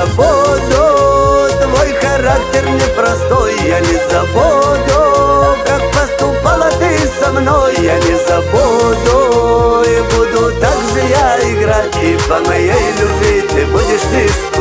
забуду твой характер непростой, я не забуду, как поступала ты со мной, я не забуду. И буду так же я играть, и по моей любви ты будешь лишь